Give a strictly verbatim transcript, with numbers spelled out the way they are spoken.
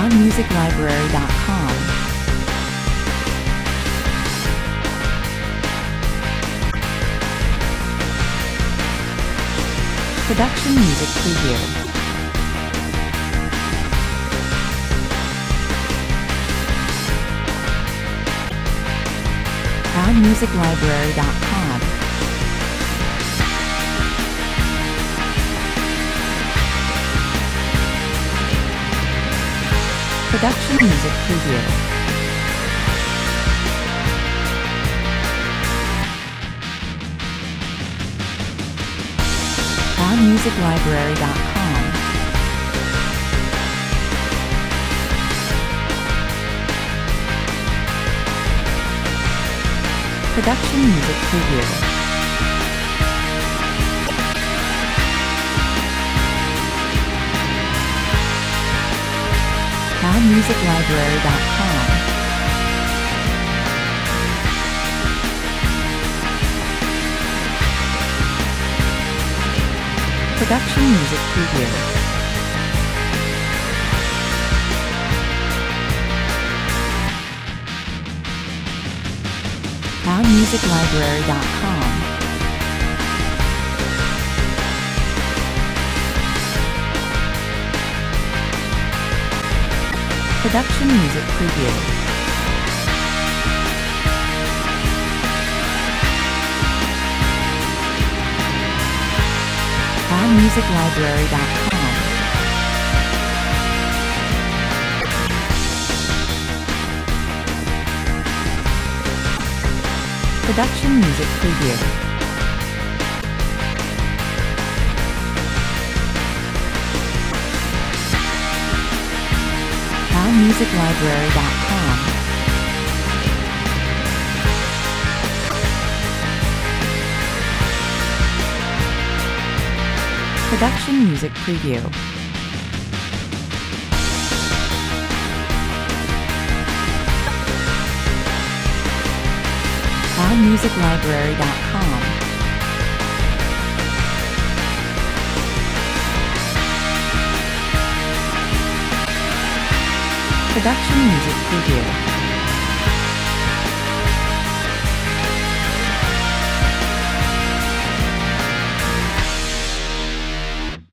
sound music library dot com. Production Music Preview. sound music library dot com. Production Music Preview. sound music library dot com. Production Music Preview. sound music library dot com. Production Music Preview. sound music library dot com. Production Music Preview. sound music library dot com. Production Music Preview. sound music library dot com. Production Music Preview. sound music library dot com. Production Music Preview.